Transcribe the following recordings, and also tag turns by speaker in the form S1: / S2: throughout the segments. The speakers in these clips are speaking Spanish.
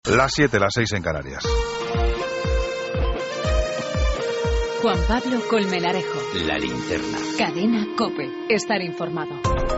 S1: Las 7, las 6 en Canarias.
S2: Juan Pablo Colmenarejo.
S3: La linterna.
S2: Cadena COPE. Estar informado.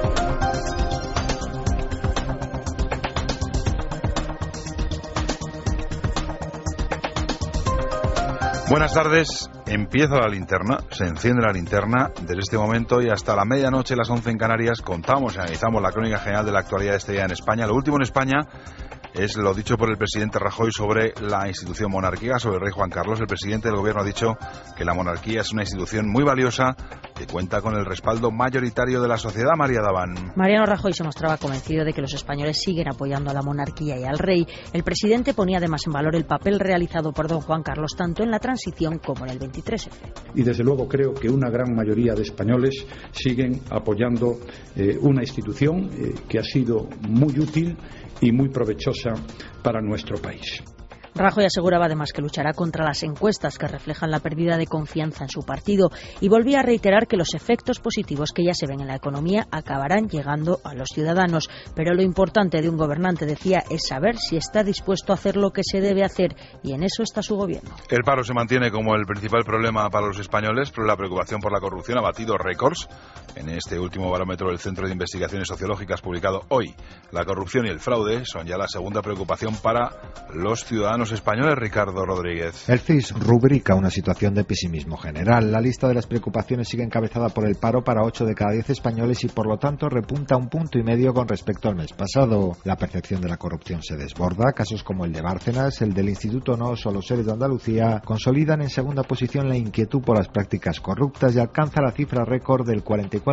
S1: Buenas tardes. Empieza la linterna, se enciende la linterna. Desde este momento y hasta la medianoche, las 11 en Canarias, contamos y analizamos la crónica general de la actualidad de este día en España. Lo último en España es lo dicho por el presidente Rajoy sobre la institución monárquica, sobre el rey Juan Carlos. El presidente del gobierno ha dicho que la monarquía es una institución muy valiosa que cuenta con el respaldo mayoritario de la sociedad. María Daván.
S4: Mariano Rajoy se mostraba convencido de que los españoles siguen apoyando a la monarquía y al rey. El presidente ponía además en valor el papel realizado por don Juan Carlos tanto en la transición como en el 23F.
S5: Y desde luego creo que una gran mayoría de españoles siguen apoyando una institución que ha sido muy útil y muy provechosa para nuestro país.
S4: Rajoy aseguraba además que luchará contra las encuestas que reflejan la pérdida de confianza en su partido y volvía a reiterar que los efectos positivos que ya se ven en la economía acabarán llegando a los ciudadanos. Pero lo importante de un gobernante, decía, es saber si está dispuesto a hacer lo que se debe hacer, y en eso está su gobierno.
S1: El paro se mantiene como el principal problema para los españoles, pero la preocupación por la corrupción ha batido récords. En este último barómetro del Centro de Investigaciones Sociológicas publicado hoy, la corrupción y el fraude son ya la segunda preocupación para los ciudadanos españoles. Ricardo Rodríguez.
S6: El CIS rubrica una situación de pesimismo general. La lista de las preocupaciones sigue encabezada por el paro para 8 de cada 10 españoles y por lo tanto repunta 1,5 puntos con respecto al mes pasado. La percepción de la corrupción se desborda. Casos como el de Bárcenas, el del Instituto NOS o los ERE de Andalucía consolidan en segunda posición la inquietud por las prácticas corruptas y alcanza la cifra récord del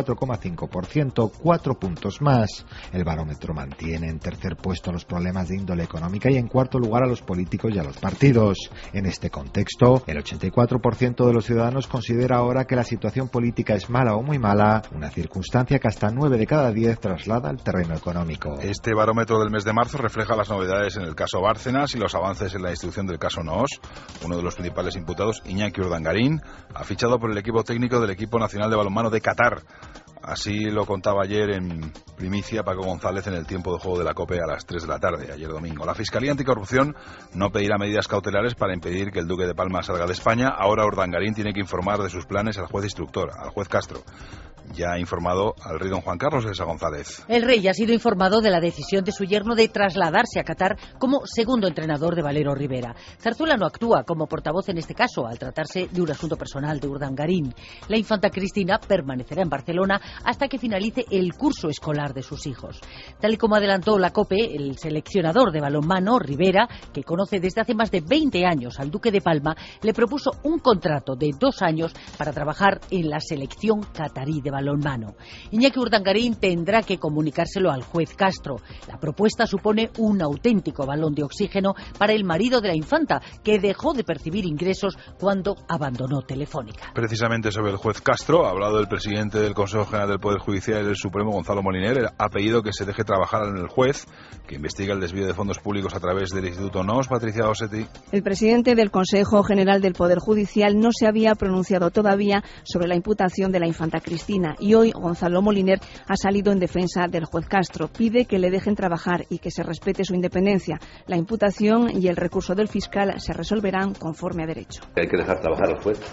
S6: 44,5%, 4 puntos más. El barómetro mantiene en tercer puesto los problemas de índole económica y en cuarto lugar a los políticos y a los partidos. En este contexto, el 84% de los ciudadanos considera ahora que la situación política es mala o muy mala, una circunstancia que hasta 9 de cada 10 traslada al terreno económico.
S1: Este barómetro del mes de marzo refleja las novedades en el caso Bárcenas y los avances en la instrucción del caso NOS. Uno de los principales imputados, Iñaki Urdangarín, ha fichado por el equipo técnico del equipo nacional de balonmano de Qatar. Así lo contaba ayer en primicia Paco González en el tiempo de juego de la COPE a las 3 de la tarde, ayer domingo. La Fiscalía Anticorrupción no pedirá medidas cautelares para impedir que el Duque de Palma salga de España. Ahora Urdangarín tiene que informar de sus planes al juez instructor, al juez Castro. Ya ha informado al rey don Juan Carlos de Esa González.
S7: El rey ya ha sido informado de la decisión de su yerno de trasladarse a Qatar como segundo entrenador de Valero Rivera. Zarzuela no actúa como portavoz en este caso, al tratarse de un asunto personal de Urdangarín. La infanta Cristina permanecerá en Barcelona hasta que finalice el curso escolar de sus hijos. Tal y como adelantó la COPE, el seleccionador de balonmano, Rivera, que conoce desde hace más de 20 años al Duque de Palma, le propuso un contrato de 2 años para trabajar en la selección catarí de balonmano. Iñaki Urdangarín tendrá que comunicárselo al juez Castro. La propuesta supone un auténtico balón de oxígeno para el marido de la infanta, que dejó de percibir ingresos cuando abandonó Telefónica.
S1: Precisamente sobre el juez Castro ha hablado el presidente del Consejo General del Poder Judicial y del Supremo, Gonzalo Moliner. Ha pedido que se deje trabajar en el juez que investiga el desvío de fondos públicos a través del Instituto NOS. Patricia Osetti.
S8: El presidente del Consejo General del Poder Judicial no se había pronunciado todavía sobre la imputación de la infanta Cristina y hoy Gonzalo Moliner ha salido en defensa del juez Castro. Pide que le dejen trabajar y que se respete su independencia. La imputación y el recurso del fiscal se resolverán conforme a derecho.
S9: Hay que dejar trabajar al juez.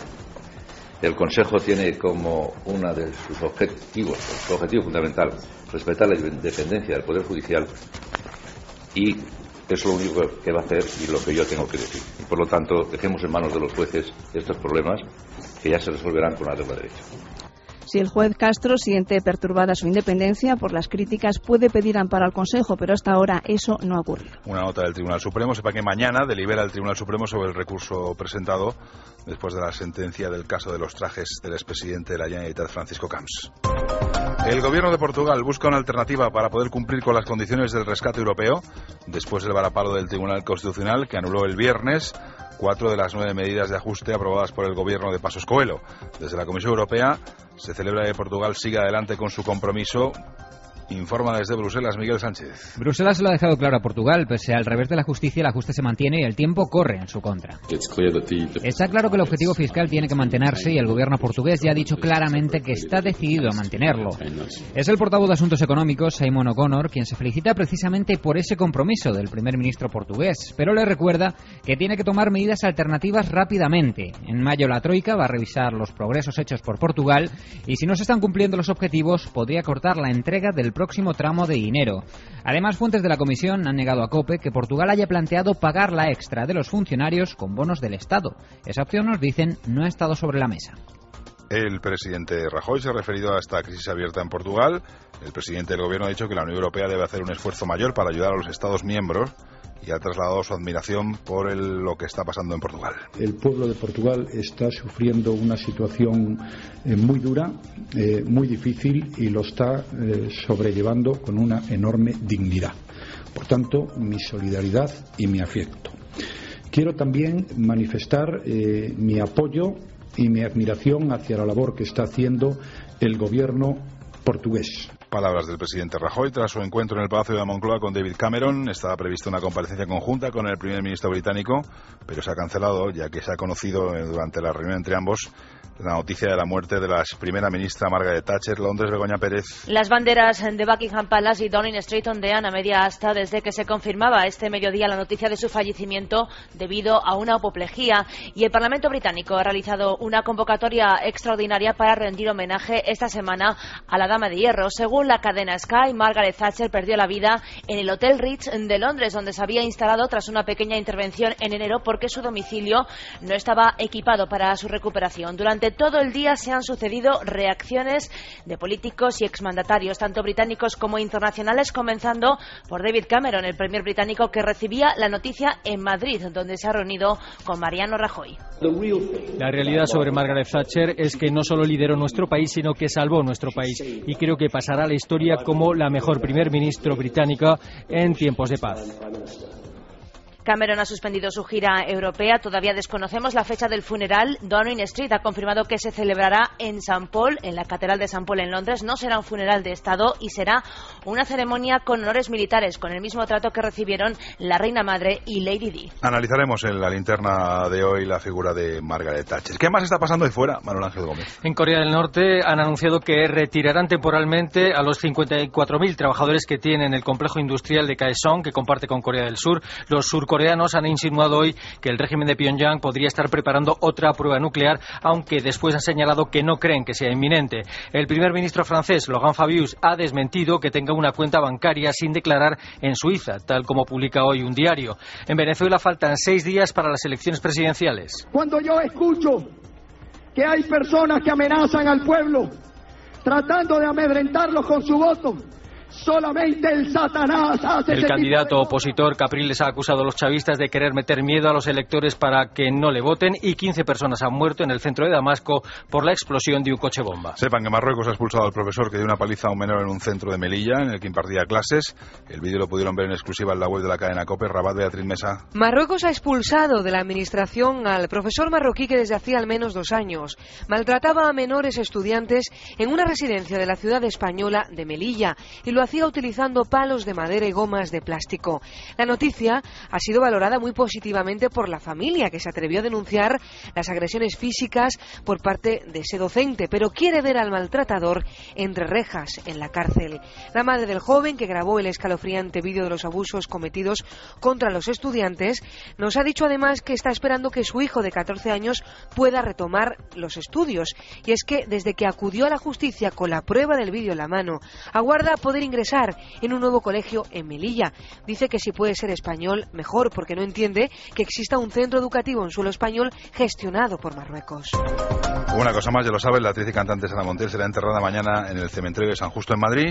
S9: El Consejo tiene como uno de sus objetivos, su objetivo fundamental, respetar la independencia del Poder Judicial, y eso es lo único que va a hacer y lo que yo tengo que decir. Y por lo tanto, dejemos en manos de los jueces estos problemas que ya se resolverán con la regla de derecho.
S8: Si el juez Castro siente perturbada su independencia por las críticas, puede pedir amparo al Consejo, pero hasta ahora eso no ha ocurrido.
S1: Una nota del Tribunal Supremo. Sepa que mañana delibera el Tribunal Supremo sobre el recurso presentado después de la sentencia del caso de los trajes del expresidente de la Generalitat, Francisco Camps. El gobierno de Portugal busca una alternativa para poder cumplir con las condiciones del rescate europeo después del varapalo del Tribunal Constitucional, que anuló el viernes 4 de las 9 medidas de ajuste aprobadas por el gobierno de Passos Coelho. Desde la Comisión Europea se celebra que Portugal siga adelante con su compromiso Informa desde Bruselas Miguel Sánchez.
S3: Bruselas lo ha dejado claro a Portugal, pese al revés de la justicia, el ajuste se mantiene y el tiempo corre en su contra. Está claro que el objetivo fiscal tiene que mantenerse y el gobierno portugués ya ha dicho claramente que está decidido a mantenerlo. Es el portavoz de Asuntos Económicos, Simon O'Connor, quien se felicita precisamente por ese compromiso del primer ministro portugués, pero le recuerda que tiene que tomar medidas alternativas rápidamente. En mayo la Troika va a revisar los progresos hechos por Portugal y si no se están cumpliendo los objetivos podría cortar la entrega del próximo tramo de dinero. Además, fuentes de la Comisión han negado a COPE que Portugal haya planteado pagar la extra de los funcionarios con bonos del Estado. Esa opción, nos dicen, no ha estado sobre la mesa.
S1: El presidente Rajoy se ha referido a esta crisis abierta en Portugal. El presidente del gobierno ha dicho que la Unión Europea debe hacer un esfuerzo mayor para ayudar a los Estados miembros y ha trasladado su admiración por lo que está pasando en Portugal.
S5: El pueblo de Portugal está sufriendo una situación muy dura, muy difícil, y lo está sobrellevando con una enorme dignidad. Por tanto, mi solidaridad y mi afecto. Quiero también manifestar mi apoyo y mi admiración hacia la labor que está haciendo el gobierno portugués.
S1: Palabras del presidente Rajoy tras su encuentro en el Palacio de la Moncloa con David Cameron. Estaba prevista una comparecencia conjunta con el primer ministro británico, pero se ha cancelado ya que se ha conocido durante la reunión entre ambos la noticia de la muerte de la primera ministra Margaret Thatcher. Londres, Begoña Pérez.
S10: Las banderas de Buckingham Palace y Downing Street ondean a media asta desde que se confirmaba este mediodía la noticia de su fallecimiento debido a una apoplejía, y el Parlamento británico ha realizado una convocatoria extraordinaria para rendir homenaje esta semana a la Dama de Hierro. Según la cadena Sky, Margaret Thatcher perdió la vida en el Hotel Ritz de Londres, donde se había instalado tras una pequeña intervención en enero porque su domicilio no estaba equipado para su recuperación. Durante todo el día se han sucedido reacciones de políticos y exmandatarios, tanto británicos como internacionales, comenzando por David Cameron, el primer británico que recibía la noticia en Madrid, donde se ha reunido con Mariano Rajoy.
S11: La realidad sobre Margaret Thatcher es que no solo lideró nuestro país, sino que salvó nuestro país, y creo que pasará a la historia como la mejor primer ministro británica en tiempos de paz.
S10: Cameron ha suspendido su gira europea. Todavía desconocemos la fecha del funeral. Downing Street ha confirmado que se celebrará en St. Paul, en la Catedral de St. Paul en Londres. No será un funeral de Estado y será una ceremonia con honores militares, con el mismo trato que recibieron la Reina Madre y Lady Di.
S1: Analizaremos en la linterna de hoy la figura de Margaret Thatcher. ¿Qué más está pasando ahí fuera, Manuel Ángel Gómez?
S11: En Corea del Norte han anunciado que retirarán temporalmente a los 54.000 trabajadores que tienen el complejo industrial de Kaesong, que comparte con Corea del Sur. Los surcoreanos han insinuado hoy que el régimen de Pyongyang podría estar preparando otra prueba nuclear, aunque después han señalado que no creen que sea inminente. El primer ministro francés, Laurent Fabius, ha desmentido que tenga una cuenta bancaria sin declarar en Suiza, tal como publica hoy un diario. En Venezuela faltan 6 días para las elecciones presidenciales.
S12: Cuando yo escucho que hay personas que amenazan al pueblo, tratando de amedrentarlos con su voto, solamente el Satanás hace.
S11: El candidato opositor Capriles ha acusado a los chavistas de querer meter miedo a los electores para que no le voten, y 15 personas han muerto en el centro de Damasco por la explosión de un coche bomba.
S1: Sepan que Marruecos ha expulsado al profesor que dio una paliza a un menor en un centro de Melilla, en el que impartía clases. El vídeo lo pudieron ver en exclusiva en la web de la cadena COPE. Rabat, Beatriz Mesa.
S13: Marruecos ha expulsado de la administración al profesor marroquí que desde hacía al menos 2 años maltrataba a menores estudiantes en una residencia de la ciudad española de Melilla, y lo hacía utilizando palos de madera y gomas de plástico. La noticia ha sido valorada muy positivamente por la familia, que se atrevió a denunciar las agresiones físicas por parte de ese docente, pero quiere ver al maltratador entre rejas en la cárcel. La madre del joven, que grabó el escalofriante vídeo de los abusos cometidos contra los estudiantes, nos ha dicho además que está esperando que su hijo de 14 años pueda retomar los estudios. Y es que desde que acudió a la justicia con la prueba del vídeo en la mano, aguarda poder ingresar en un nuevo colegio en Melilla. Dice que si puede ser español, mejor, porque no entiende que exista un centro educativo en suelo español gestionado por Marruecos.
S1: Una cosa más, ya lo saben, la actriz y cantante Sara Montiel será enterrada mañana en el cementerio de San Justo en Madrid.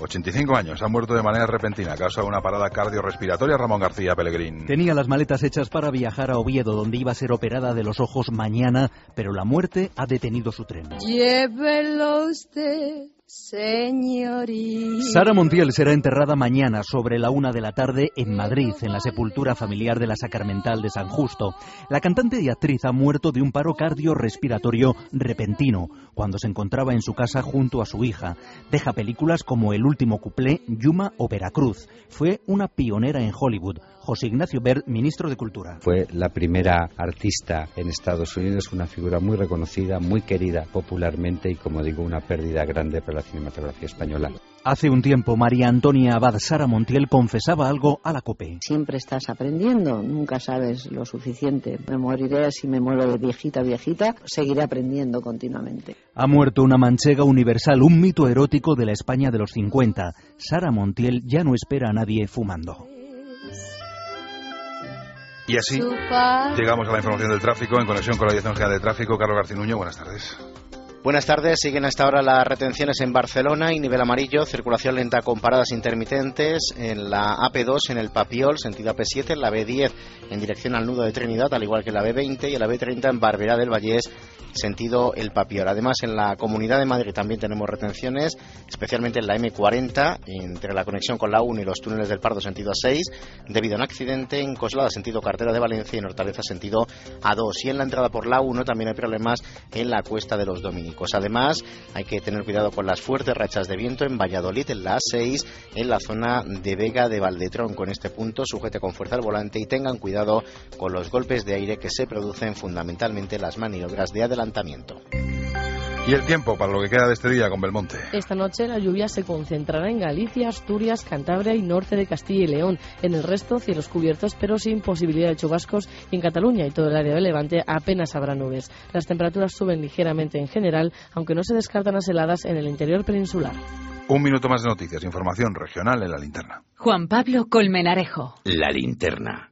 S1: 85 años, ha muerto de manera repentina a causa de una parada cardiorrespiratoria. Ramón García Pellegrín.
S14: Tenía las maletas hechas para viajar a Oviedo, donde iba a ser operada de los ojos mañana, pero la muerte ha detenido su tren.
S15: Llévelo usted Señorita.
S14: Sara Montiel será enterrada mañana sobre la 1 de la tarde en Madrid, en la sepultura familiar de la Sacramental de San Justo. La cantante y actriz ha muerto de un paro cardiorrespiratorio repentino cuando se encontraba en su casa junto a su hija. Deja películas como El último cuplé, Yuma o Veracruz. Fue una pionera en Hollywood. José Ignacio Bert, ministro de Cultura.
S16: Fue la primera artista en Estados Unidos, una figura muy reconocida, muy querida popularmente y, como digo, una pérdida grande para la cinematografía española.
S14: Hace un tiempo, María Antonia Abad Sara Montiel confesaba algo a la COPE.
S17: Siempre estás aprendiendo, nunca sabes lo suficiente. Me moriré si me muero de viejita, seguiré aprendiendo continuamente.
S14: Ha muerto una manchega universal, un mito erótico de la España de los 50. Sara Montiel ya no espera a nadie fumando.
S1: Y así llegamos a la información del tráfico en conexión con la Dirección General de Tráfico. Carlos Garcinuño, buenas tardes.
S18: Buenas tardes. Siguen hasta ahora las retenciones en Barcelona y nivel amarillo, circulación lenta con paradas intermitentes en la AP2 en el Papiol, sentido AP7, en la B10 en dirección al nudo de Trinidad, al igual que la B20 y en la B30 en Barberá del Vallés, sentido el Papiol. Además, en la Comunidad de Madrid también tenemos retenciones, especialmente en la M40, entre la conexión con la 1 y los túneles del Pardo, sentido A6, debido a un accidente en Coslada, sentido Carretera de Valencia, y en Hortaleza, sentido A2. Y en la entrada por la 1 también hay problemas en la Cuesta de los Dominicos. Además, hay que tener cuidado con las fuertes rachas de viento en Valladolid, en la A6, en la zona de Vega de Valdetrón. Con este punto, sujete con fuerza al volante y tengan cuidado con los golpes de aire que se producen fundamentalmente en las maniobras de adelantamiento.
S1: Y el tiempo para lo que queda de este día con Belmonte.
S19: Esta noche la lluvia se concentrará en Galicia, Asturias, Cantabria y norte de Castilla y León. En el resto, cielos cubiertos, pero sin posibilidad de chubascos. Y en Cataluña y todo el área de Levante apenas habrá nubes. Las temperaturas suben ligeramente en general, aunque no se descartan las heladas en el interior peninsular.
S1: Un minuto más de noticias, información regional en La Linterna.
S2: Juan Pablo Colmenarejo.
S20: La Linterna.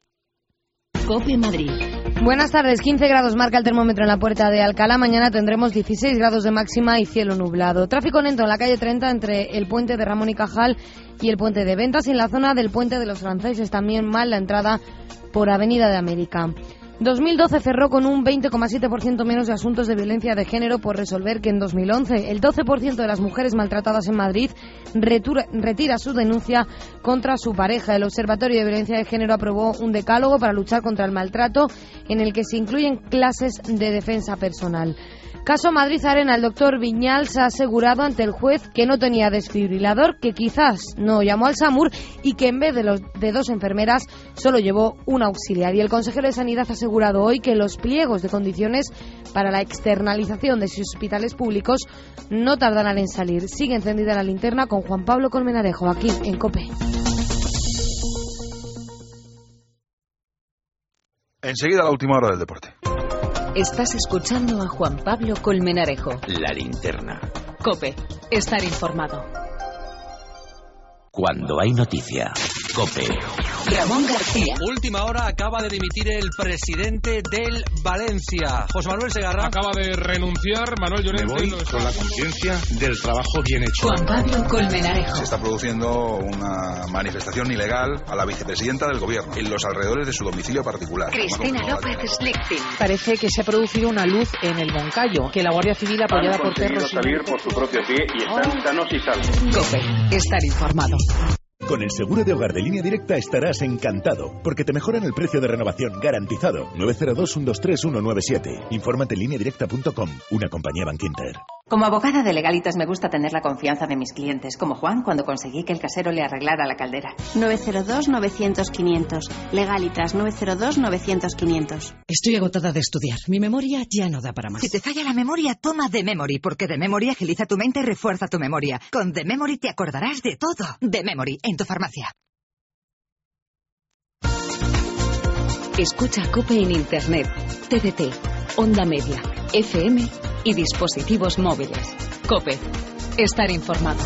S2: COPE Madrid.
S21: Buenas tardes, 15 grados marca el termómetro en la Puerta de Alcalá. Mañana tendremos 16 grados de máxima y cielo nublado. Tráfico lento en la calle 30 entre el puente de Ramón y Cajal y el puente de Ventas. Y en la zona del puente de los Franceses también mal la entrada por Avenida de América. 2012 cerró con un 20,7% menos de asuntos de violencia de género por resolver que en 2011. El 12% de las mujeres maltratadas en Madrid retira su denuncia contra su pareja. El Observatorio de Violencia de Género aprobó un decálogo para luchar contra el maltrato en el que se incluyen clases de defensa personal. Caso Madrid Arena, el doctor Viñals ha asegurado ante el juez que no tenía desfibrilador, que quizás no llamó al SAMUR y que en vez de dos enfermeras solo llevó un auxiliar. Y el consejero de Sanidad ha asegurado hoy que los pliegos de condiciones para la externalización de sus hospitales públicos no tardarán en salir. Sigue encendida la linterna con Juan Pablo Colmenarejo, aquí en COPE.
S1: Enseguida la última hora del deporte.
S2: Estás escuchando a Juan Pablo Colmenarejo.
S20: La Linterna.
S2: COPE. Estar informado.
S20: Cuando hay noticia. COPE.
S2: Ramón García.
S22: Última hora, acaba de dimitir el presidente del Valencia. José Manuel Segarra.
S23: Acaba de renunciar Manuel Llorente.
S24: Me voy con la conciencia del trabajo bien hecho.
S2: Juan Pablo Colmenarejo.
S1: Se está produciendo una manifestación ilegal a la vicepresidenta del gobierno en los alrededores de su domicilio particular.
S2: Cristina López Slichting.
S25: Parece que se ha producido una luz en el Moncayo, que la Guardia Civil apoyada por perros...
S26: salir por su propio pie y están sanos y salvos.
S2: COPE. Estar informado.
S27: Con el seguro de hogar de Línea Directa estarás encantado, porque te mejoran el precio de renovación garantizado. 902-123-197. Infórmate en lineadirecta.com, una compañía Bankinter.
S28: Como abogada de Legalitas me gusta tener la confianza de mis clientes, como Juan cuando conseguí que el casero le arreglara la caldera.
S29: 902-900-500. Legalitas 902-900-500.
S30: Estoy agotada de estudiar. Mi memoria ya no da para más.
S31: Si te falla la memoria, toma The Memory, porque The Memory agiliza tu mente y refuerza tu memoria. Con The Memory te acordarás de todo. The Memory, en tu farmacia.
S2: Escucha COPE en Internet, TDT, Onda Media, FM y dispositivos móviles. COPE. Estar informado.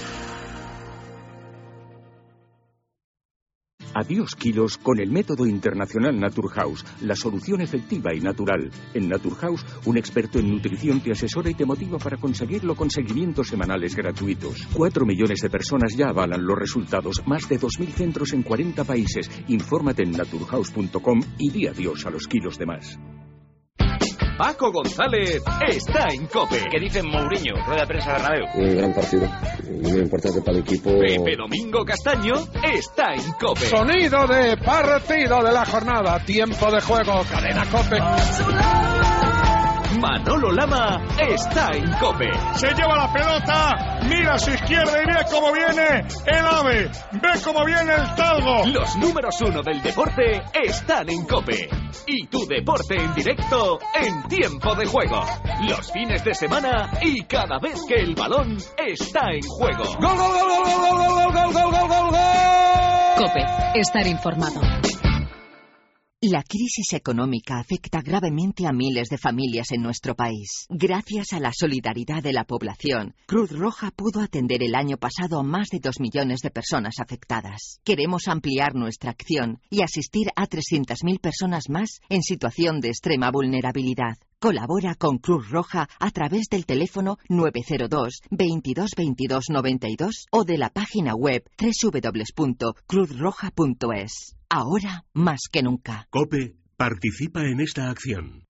S32: Adiós kilos con el método internacional Naturhaus, la solución efectiva y natural. En Naturhaus, un experto en nutrición te asesora y te motiva para conseguirlo con seguimientos semanales gratuitos. 4 millones de personas ya avalan los resultados, más de 2.000 centros en 40 países. Infórmate en naturhaus.com y di adiós a los kilos de más.
S3: Paco González está en COPE.
S4: ¿Qué dice Mourinho? Rueda de prensa de Bernabéu.
S5: Un gran partido, muy importante para el equipo.
S3: Pepe Domingo Castaño está en COPE.
S23: Sonido de partido de la jornada. Tiempo de juego. Cadena COPE.
S3: Manolo Lama está en COPE.
S23: Se lleva la pelota, mira a su izquierda y ve cómo viene el AVE, ve cómo viene el Talgo.
S3: Los números 1 del deporte están en COPE. Y tu deporte en directo en tiempo de juego. Los fines de semana y cada vez que el balón está en juego.
S23: ¡Gol, gol, gol, gol, gol, gol, gol, gol, gol, gol, gol!
S2: COPE. Estar informado.
S31: La crisis económica afecta gravemente a miles de familias en nuestro país. Gracias a la solidaridad de la población, Cruz Roja pudo atender el año pasado a más de 2 millones de personas afectadas. Queremos ampliar nuestra acción y asistir a 300.000 personas más en situación de extrema vulnerabilidad. Colabora con Cruz Roja a través del teléfono 902 22 22 92 o de la página web www.cruzroja.es. Ahora más que nunca.
S6: COPE participa en esta acción.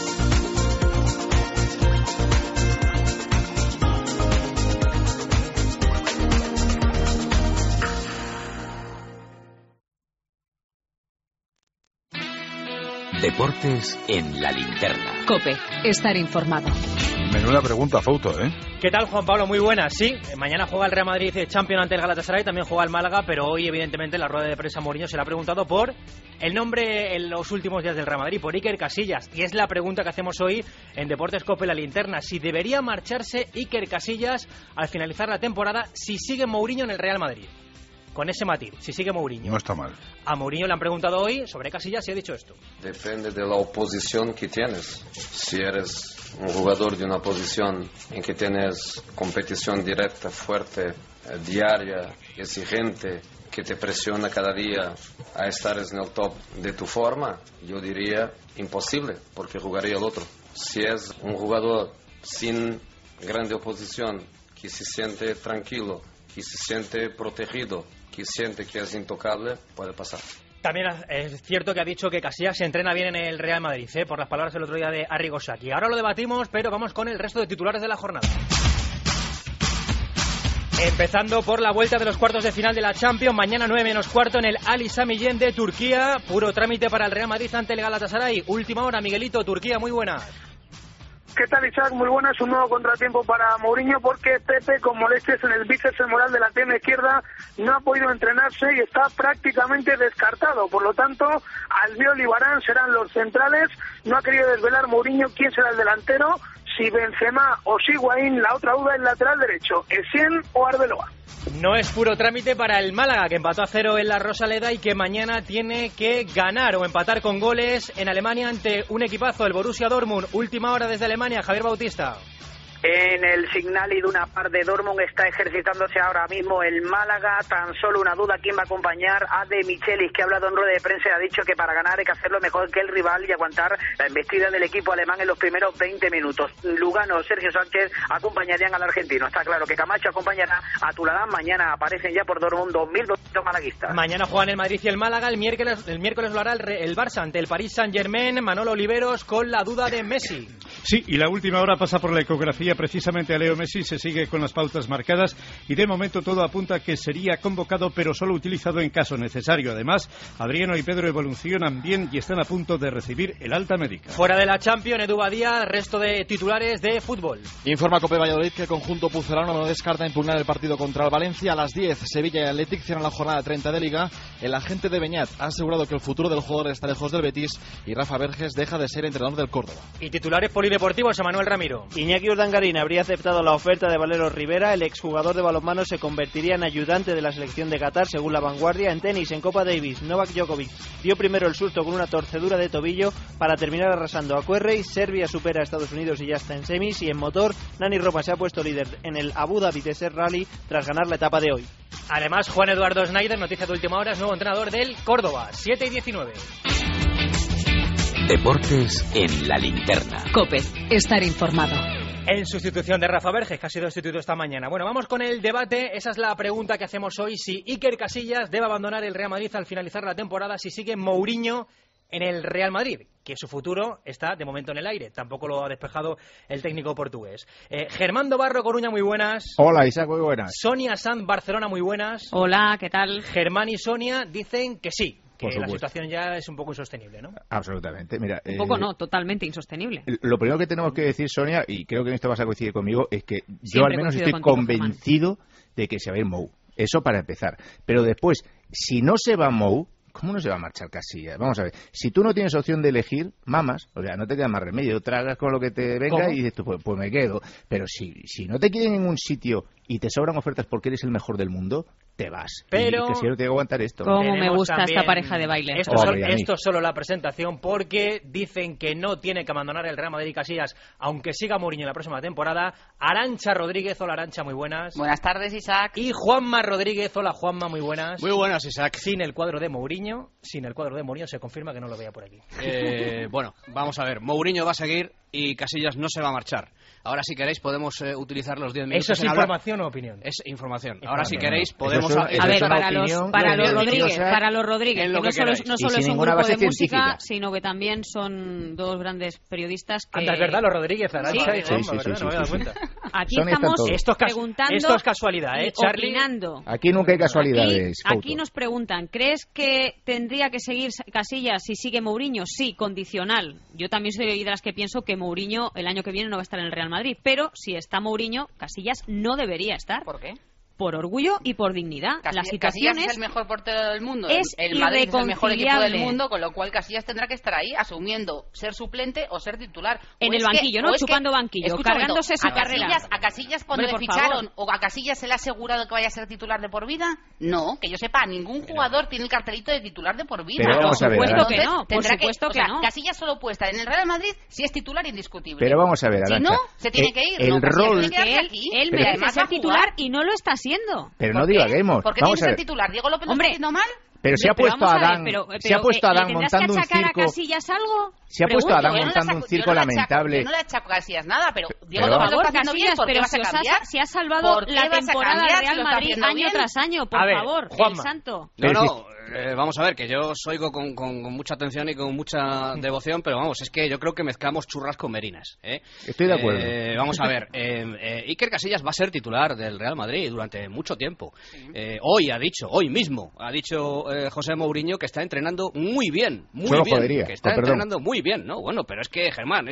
S20: Deportes en la linterna.
S2: COPE. Estar informado.
S1: Menuda pregunta, Fouto, ¿eh?
S7: ¿Qué tal, Juan Pablo? Muy buenas. Sí, mañana juega el Real Madrid Champions ante el Galatasaray, también juega el Málaga, pero hoy, evidentemente, en la rueda de prensa Mourinho se le ha preguntado por el nombre en los últimos días del Real Madrid, por Iker Casillas. Y es la pregunta que hacemos hoy en Deportes COPE la linterna. Si debería marcharse Iker Casillas al finalizar la temporada si sigue Mourinho en el Real Madrid. Con ese matiz, si sigue Mourinho.
S1: No está mal.
S7: A Mourinho le han preguntado hoy sobre Casillas y ha dicho esto.
S8: Depende de la oposición que tienes. Si eres un jugador de una posición en que tienes competición directa, fuerte, diaria, exigente, que te presiona cada día a estar en el top de tu forma, yo diría imposible, porque jugaría el otro. Si es un jugador sin grande oposición, que se siente tranquilo, que se siente protegido, que siente que es intocable, puede pasar.
S7: También es cierto que ha dicho que Casillas se entrena bien en el Real Madrid, por las palabras el otro día de Arrigo Sacchi. Ahora lo debatimos, pero vamos con el resto de titulares de la jornada. Empezando por la vuelta de los cuartos de final de la Champions, mañana 9:15 en el Ali Sami Yen de Turquía. Puro trámite para el Real Madrid ante el Galatasaray. Última hora, Miguelito, Turquía, muy buenas.
S9: ¿Qué tal, Isaac? Muy buenas. Un nuevo contratiempo para Mourinho porque Pepe, con molestias en el bíceps femoral de la pierna izquierda, no ha podido entrenarse y está prácticamente descartado. Por lo tanto, Albiol y Varane serán los centrales. No ha querido desvelar Mourinho quién será el delantero. Si Benzema o si Higuaín, la otra duda es el lateral derecho, Essien o Arbeloa.
S7: No es puro trámite para el Málaga, que empató a 0 en la Rosaleda y que mañana tiene que ganar o empatar con goles en Alemania ante un equipazo, el Borussia Dortmund. Última hora desde Alemania, Javier Bautista.
S10: En el Signal Iduna Park de Dortmund está ejercitándose ahora mismo el Málaga. Tan solo una duda, ¿quién va a acompañar? A De Michelis, que ha hablado en rueda de prensa y ha dicho que para ganar hay que hacerlo mejor que el rival y aguantar la embestida del equipo alemán en los primeros 20 minutos. Lugano o Sergio Sánchez acompañarían al argentino. Está claro que Camacho acompañará a Tuladán. Mañana aparecen ya por Dortmund 2.200 malaguistas.
S7: Mañana juegan el Madrid y el Málaga. El miércoles lo hará el Barça ante el Paris Saint-Germain. Manolo Oliveros con la duda de Messi.
S11: Sí, y la última hora pasa por la ecografía precisamente a Leo Messi. Se sigue con las pautas marcadas y de momento todo apunta a que sería convocado pero solo utilizado en caso necesario. Además, Adriano y Pedro evolucionan bien y están a punto de recibir el alta médica.
S7: Fuera de la Champions, Edu Badía, resto de titulares de fútbol.
S12: Informa COPE Valladolid que el conjunto pucelano no descarta impugnar el partido contra el Valencia. A las 10, Sevilla y Athletic cierran la jornada 30 de Liga. El agente de Beñat ha asegurado que el futuro del jugador está lejos del Betis y Rafa Verges deja de ser entrenador del Córdoba.
S7: Y titulares polideportivos, Emanuel Ramiro.
S13: Iñaki Urdangarín habría aceptado la oferta de Valero Rivera. El exjugador de balonmano se convertiría en ayudante de la selección de Qatar, según La Vanguardia. En tenis, en Copa Davis, Novak Djokovic dio primero el susto con una torcedura de tobillo para terminar arrasando a Querrey. Serbia supera a Estados Unidos y ya está en semis. Y en motor, Nani Roma se ha puesto líder en el Abu Dhabi Desert Rally tras ganar la etapa de hoy.
S7: Además, Juan Eduardo Schneider, noticia de última hora, es nuevo entrenador del Córdoba. 7:19.
S20: Deportes en la linterna.
S2: COPE. Estar informado.
S7: En sustitución de Rafa Verges, que ha sido destituido esta mañana. Bueno, vamos con el debate. Esa es la pregunta que hacemos hoy. Si Iker Casillas debe abandonar el Real Madrid al finalizar la temporada, si sigue Mourinho en el Real Madrid, que su futuro está de momento en el aire. Tampoco lo ha despejado el técnico portugués. Germán Barro, Coruña, muy buenas.
S14: Hola, Isaac, muy buenas.
S7: Sonia Sanz, Barcelona, muy buenas.
S15: Hola, ¿qué tal?
S7: Germán y Sonia dicen que sí, que
S14: Por
S7: la
S14: supuesto.
S7: situación ya es un poco insostenible, ¿no?
S14: Absolutamente. Mira,
S15: Un poco no, totalmente insostenible.
S14: Lo primero que tenemos que decir, Sonia, y creo que en esto vas a coincidir conmigo, es que yo
S15: Siempre
S14: al menos
S15: coincido
S14: estoy
S15: contigo,
S14: convencido de que se va a ir Mou. Eso para empezar. Pero después, si no se va Mou, ¿cómo no se va a marchar Casillas? Vamos a ver, si tú no tienes opción de elegir, mamas, o sea, no te queda más remedio, tragas con lo que te venga.
S7: ¿Cómo?
S14: Y dices tú, pues me quedo. Pero si no te quieren en ningún sitio y te sobran ofertas porque eres el mejor del mundo, te vas.
S7: Pero
S14: Y que si no tiene que aguantar esto.
S15: Cómo
S7: Tenemos
S15: me gusta
S7: también-
S15: esta pareja de baile.
S7: Esto, esto es solo la presentación, porque dicen que no tiene que abandonar el Real Madrid Casillas, aunque siga Mourinho en la próxima temporada. Arantxa Rodríguez, hola Arantxa, muy buenas.
S16: Buenas tardes, Isaac.
S7: Y Juanma Rodríguez, hola Juanma, muy buenas.
S17: Muy buenas, Isaac.
S7: Sin el cuadro de Mourinho, se confirma que no lo vea por aquí.
S17: Bueno, vamos a ver. Mourinho va a seguir y Casillas no se va a marchar. Ahora, si queréis, podemos utilizar los 10 minutos.
S7: ¿Eso es
S17: en hablar.
S7: información o opinión?
S17: Es información. Ahora, si queréis, podemos...
S15: A ver, para los Rodríguez,
S17: en
S15: que
S17: lo
S15: no
S17: que
S15: solo,
S17: queráis.
S15: no
S17: Y
S15: solo
S17: sin
S15: es un
S17: ninguna
S15: grupo
S17: base
S15: de música,
S17: científica.
S15: sino que también son dos grandes periodistas que...
S7: Anda, es verdad, los Rodríguez, Arantxa y Juanma,
S14: sí,
S7: ¿verdad?
S14: sí,
S7: No me he dado
S14: sí.
S7: cuenta.
S15: Aquí
S14: Son
S15: estamos
S14: estas todos.
S15: preguntando
S7: Esto es casualidad,
S15: y
S7: Charlie?
S15: opinando.
S14: Aquí nunca hay casualidades.
S15: Aquí nos preguntan, ¿crees que tendría que seguir Casillas si sigue Mourinho? Sí, condicional. Yo también soy de las que pienso que Mourinho el año que viene no va a estar en el Real Madrid, pero si está Mourinho, Casillas no debería estar.
S16: ¿Por qué?
S15: Por orgullo y por dignidad. La situación
S16: Casillas es el mejor portero del mundo.
S15: es
S16: El Madrid es el mejor equipo del
S15: irreconciliable.
S16: mundo, con lo cual Casillas tendrá que estar ahí asumiendo ser suplente o ser titular.
S15: En
S16: O
S15: el
S16: es que-
S15: banquillo, ¿no?
S16: o es que-
S15: Chupando banquillo,
S16: escucha un momento,
S15: cargándose su carrera.
S16: A Casillas cuando
S15: Hombre,
S16: le
S15: por
S16: ficharon,
S15: favor.
S16: o a Casillas se le ha asegurado que vaya a ser titular de por vida. No, que yo sepa, ningún jugador tiene el cartelito de titular de por vida.
S14: Pero vamos a ver,
S16: Por supuesto que
S14: Arantxa.
S16: no,
S15: por supuesto que no.
S16: Casillas solo puede estar en el Real Madrid si es titular indiscutible.
S14: Pero vamos a ver,
S16: Si
S14: Arantxa,
S16: no, se tiene que ir.
S14: el
S16: No, Casillas
S14: rol-
S16: tiene que quedarse
S15: Él,
S16: aquí.
S15: él
S16: Pero
S15: merece
S16: además
S15: ser
S16: va a jugar.
S15: titular y no lo está haciendo.
S14: Pero no divaguemos.
S16: ¿Por qué
S14: Vamos
S16: tiene
S14: a
S16: que ser
S14: ver.
S16: titular? ¿Diego López lo
S15: Hombre,
S16: está haciendo mal?
S14: Pero se ha puesto
S15: vamos
S14: a
S15: a ver,
S14: Adán,
S15: pero,
S14: se ha puesto a
S15: ¿le
S14: Adán
S15: tendrás
S14: montando
S15: que
S14: un
S15: achacar
S14: circo.
S15: a Casillas algo?
S14: Se ha puesto a Adán
S16: Yo no le
S14: montando un
S16: achaco-
S14: circo
S16: yo no le achaco-
S14: lamentable.
S16: Yo no le achaco a Casillas nada, pero Diego
S14: Pero
S16: López lo
S15: Por
S16: está haciendo bien,
S15: Casillas,
S16: ¿por qué
S15: pero
S16: vas a cambiar?
S15: si ha salvado
S16: ¿Por qué
S15: la
S16: vas a
S15: temporada
S16: cambiar
S15: del
S16: si
S15: Real
S16: lo está
S15: Madrid
S16: haciendo
S15: año
S16: bien?
S15: tras año, por
S7: A ver,
S15: favor,
S7: Juanma.
S15: el santo.
S17: Vamos a ver, que yo os oigo con mucha atención y con mucha devoción, pero vamos, es que yo creo que mezclamos churras con merinas.
S14: Estoy de acuerdo.
S17: Vamos a ver, Iker Casillas va a ser titular del Real Madrid durante mucho tiempo. Hoy mismo ha dicho José Mourinho que está entrenando muy bien,
S14: Solo
S17: bien,
S14: jodería,
S17: que está
S14: con perdón.
S17: entrenando muy bien, ¿no? Bueno, pero es que, Germán,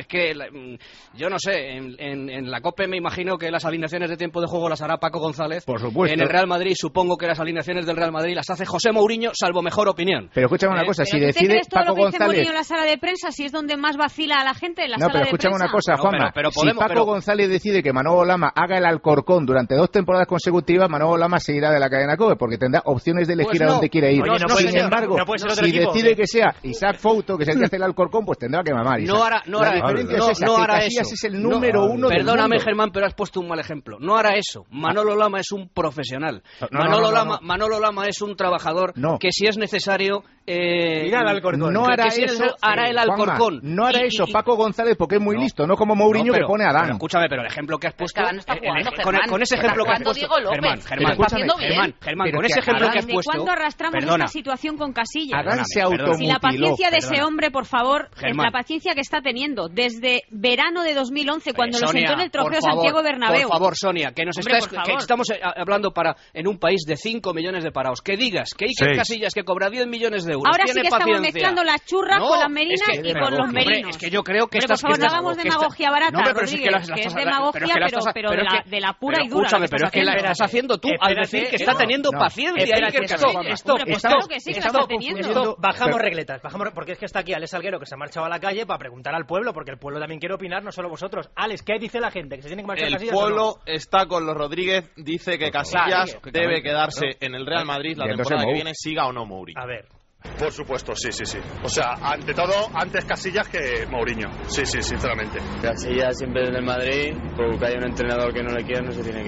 S17: yo no sé, en la COPE me imagino que las alineaciones de tiempo de juego las hará Paco González.
S14: Por supuesto.
S17: En el Real Madrid supongo que las alineaciones del Real Madrid las hace José Mourinho, salvo mejor opinión.
S14: Pero escúchame una cosa, si
S15: ¿Pero tú te
S14: decide
S15: crees todo
S14: Paco
S15: lo que dice
S14: González...
S15: Mourinho en la sala de prensa si es donde más vacila a la gente? En la
S14: No,
S15: sala
S14: pero
S15: de
S14: escúchame
S15: prensa?
S14: una cosa,
S17: No,
S14: Juanma.
S17: pero
S14: si
S17: podemos-
S14: Paco González decide que Manolo Lama haga el Alcorcón durante 2 temporadas consecutivas, Manolo Lama se irá de la cadena COPE porque tendrá opciones de elegir
S17: Pues
S14: a
S17: no.
S14: dónde quiere ir.
S17: Oye, no puede
S14: Sin
S17: ser,
S14: embargo,
S17: no puede ser otro
S14: si
S17: equipo,
S14: decide
S17: ¿qué?
S14: que sea Isaac Fouto, que es el que hace el Alcorcón, pues tendrá que mamar. Isaac.
S17: No hará
S14: La diferencia
S17: no,
S14: es esa,
S17: no
S14: que
S17: hará
S14: Casillas
S17: eso.
S14: es el número uno del
S17: Perdóname,
S14: mundo.
S17: Germán, pero has puesto un mal ejemplo. No hará eso. Manolo Lama es un profesional.
S14: No,
S17: Manolo Lama es un trabajador
S14: No.
S17: que si es necesario...
S7: Irá al Alcorcón.
S14: No hará
S17: que si es
S14: eso,
S17: necesario, hará el
S14: Juanma,
S17: Alcorcón.
S14: no hará
S17: Y-
S14: eso
S17: y-
S14: Paco González porque es muy listo, no como Mourinho
S17: pero-
S14: que pone a Adán.
S17: pero escúchame, pero el ejemplo que has puesto...
S16: Adán no está jugando,
S17: con ese
S16: Germán.
S17: ejemplo que has
S16: Está
S17: puesto...
S16: jugando Diego López, que lo está haciendo bien.
S17: Germán,
S14: Pero
S17: con
S14: que
S17: ese ejemplo que has
S15: ¿Desde
S17: puesto...
S15: cuándo arrastramos
S17: Perdona.
S15: esta situación con Casillas?
S14: Adán se
S17: Perdona.
S15: Si la paciencia de ese
S17: Perdona.
S15: hombre, por favor, es
S17: Germán.
S15: la paciencia que está teniendo desde verano de 2011, cuando lo
S17: Sonia,
S15: sentó en el
S17: por
S15: trofeo
S17: favor,
S15: Santiago Bernabéu.
S17: Por favor, Sonia, que nos
S15: Hombre,
S17: estás,
S15: por
S17: que
S15: favor.
S17: estamos hablando en un país de 5 millones de parados. Que digas que Iker
S14: Seis.
S17: Casillas, que cobra 10 millones de euros,
S15: Ahora sí
S17: tiene
S15: que estamos
S17: paciencia.
S15: mezclando las churras
S17: No,
S15: con las merinas
S17: es que-
S15: y con los
S17: hombre,
S15: merinos.
S17: es que yo creo que
S15: Hombre, por
S17: estás...
S15: favor,
S17: que
S15: no
S17: estás-
S15: hagamos
S17: que
S15: demagogia
S17: estás-
S15: barata,
S17: No, pero si es que
S15: Rodríguez,
S17: las
S15: que es
S17: estás-
S15: demagogia,
S17: pero es que las estás-
S15: pero
S17: pero es que-
S15: de la pura
S17: pero
S15: y dura.
S17: escúchame,
S15: que
S17: pero es
S15: estás
S17: que la
S15: haciendo.
S17: estás haciendo tú al decir que está teniendo paciencia Iker Casillas.
S15: Hombre, pues claro que sí que la está teniendo.
S7: Bajamos regletas, porque es que está aquí Alex Salguero, que se ha marchado a la calle para preguntar al pueblo, porque el pueblo también quiere opinar, no solo vosotros. Alex, ¿qué dice la gente? ¿Que se tiene que marchar
S18: El
S7: Casillas o
S18: pueblo
S7: no?
S18: está con los Rodríguez, dice que Casillas
S7: Claro,
S18: debe quedarse
S7: claro.
S18: en el Real Madrid la
S14: Y entonces
S18: temporada que
S14: Mou.
S18: viene, siga o no Mourinho.
S7: A ver.
S19: Por supuesto, sí. O sea, ante todo, antes Casillas que Mourinho. Sí, sinceramente.
S21: Casillas siempre en el Madrid, porque hay un entrenador que no le quiere, no se tiene que ir.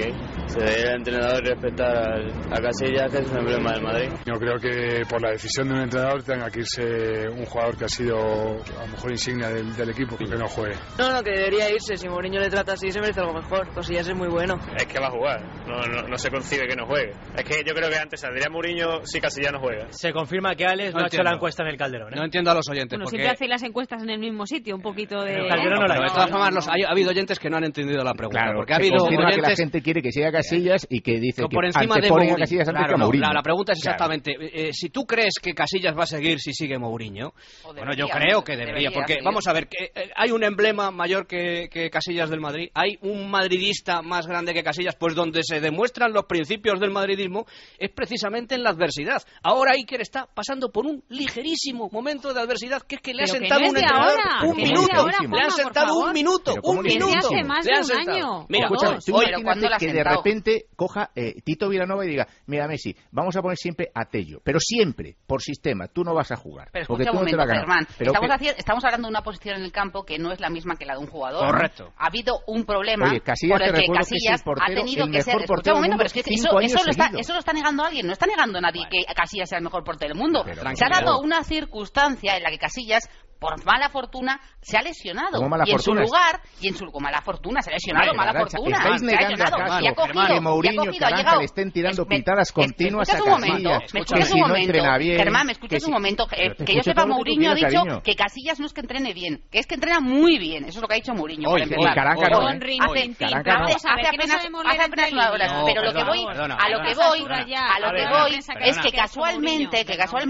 S4: Se debería el entrenador respetar a Casillas, que es un emblema del Madrid.
S5: Yo creo que por la decisión de un entrenador tenga que irse un jugador que ha sido a lo mejor insignia del equipo, que no juegue.
S21: No, que debería irse. Si Mourinho le trata así, se merece algo mejor. Casillas es muy bueno.
S18: Es que va a jugar, no se concibe que no juegue. Es que yo creo que antes saldría Mourinho si Casillas no juega.
S7: Se confirma que Alex no ha hecho la encuesta en el Calderón.
S17: No entiendo a los oyentes.
S15: Bueno,
S17: porque...
S15: siempre hacéis las encuestas en el mismo sitio, un poquito de...
S7: El Calderón no la
S17: de todas formas, ha habido oyentes que no han entendido la pregunta.
S14: Claro,
S17: porque ha habido
S14: oyentes...
S17: que
S14: la gente quiere que siga Casillas y que dice
S17: por
S14: que
S17: encima de
S14: Mourinho, a Casillas antes que a Mourinho.
S17: La pregunta es exactamente, si tú crees que Casillas va a seguir si sigue Mourinho, bueno, yo creo que debería, porque vamos a ver, que hay un emblema mayor que Casillas del Madrid, hay un madridista más grande que Casillas, pues donde se demuestran los principios del madridismo es precisamente en la adversidad. Ahora Iker está pasando por un ligerísimo momento de adversidad, que es que le ha sentado un entrenador un minuto, le han sentado un minuto,
S15: le han sentado.
S17: Mira,
S14: tú imagínate que de repente coja Tito Vilanova y diga, mira Messi, vamos a poner siempre a Tello, pero siempre, por sistema, tú no vas a jugar.
S16: Pero escucha un momento, Germán, estamos hablando de una posición en el campo que no es la misma que la de un jugador.
S17: Correcto.
S16: Ha habido un problema por el que Casillas ha tenido que ser... Escucha un momento, pero es que eso lo está negando alguien, no está negando nadie que Casillas sea el mejor portero del mundo. Se ha dado una circunstancia en la que Casillas, por mala fortuna, se ha lesionado.
S14: Y
S16: en su lugar, mala fortuna, se ha lesionado, mala fortuna.
S14: Estáis negando acaso que Mourinho y Carranza le estén tirando pitadas continuas a Casillas.
S16: ¿Me escuchas un momento? Germán, ¿me escuchas un momento? Que yo sepa, Mourinho ha dicho que Casillas no es que entrene bien, que es que entrena muy bien. Eso es lo que ha dicho Mourinho.
S14: Carranza no.
S16: Hace apenas una hora. Pero a lo que voy es que casualmente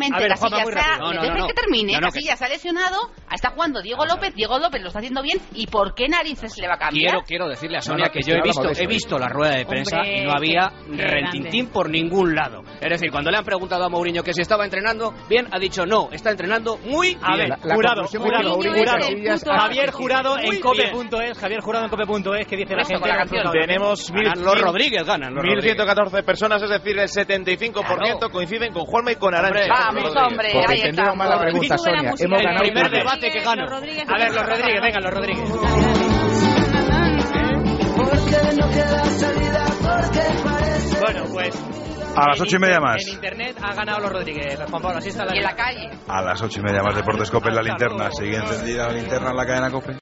S16: Casillas se ha lesionado, está jugando Diego López lo está haciendo bien, ¿y por qué narices le va a cambiar?
S17: Quiero decirle a Sonia que yo he visto la rueda de prensa y no había rentintín por ningún lado. Es decir, cuando le han preguntado a Mourinho que si estaba entrenando bien, ha dicho no, está entrenando muy bien.
S7: Jurado. Javier Jurado en cope.es, que dice la gente.
S18: Tenemos
S17: los Rodríguez ganan.
S18: 1.114 personas, es decir, el 75% coinciden con Juanma y con Arantxa.
S16: Vamos, hombre, ahí está.
S14: Mala pregunta, Sonia. Hemos ganado
S17: el primer debate que gano.
S7: A ver, los Rodríguez, venga, los Rodríguez. Bueno, pues...
S1: A las 8:30 más.
S7: En internet ha ganado los Rodríguez, Juan Pablo, así está la...
S16: Y en la calle.
S1: A las 8:30 más, Deportes COPE en la linterna. Sigue encendida la linterna en la cadena COPE.